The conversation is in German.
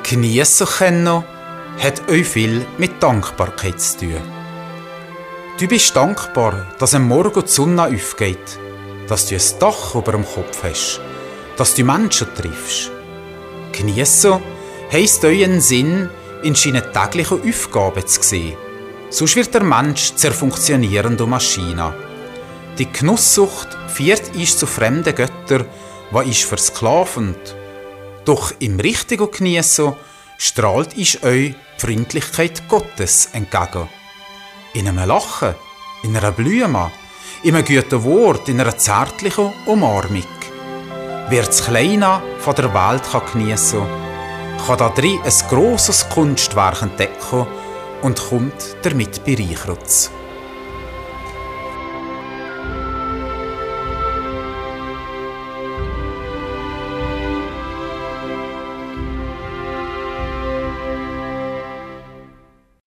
Geniessen können hat euch viel mit Dankbarkeit zu tun. Du bist dankbar, dass am Morgen die Sonne aufgeht, dass du ein Dach über dem Kopf hast, dass du Menschen triffst. Geniessen heisst euren Sinn in seinen täglichen Aufgaben zu sehen. Sonst wird der Mensch zur funktionierenden Maschine. Die Genusssucht führt uns zu fremden Göttern, die ist versklavend. Doch im richtigen Geniessen strahlt euch die Freundlichkeit Gottes entgegen. In einem Lachen, in einer Blume, in einem guten Wort, in einer zärtlichen Umarmung. Wer das Kleine von der Welt geniessen kann darin ein grosses Kunstwerk entdecken und kommt damit bereichert.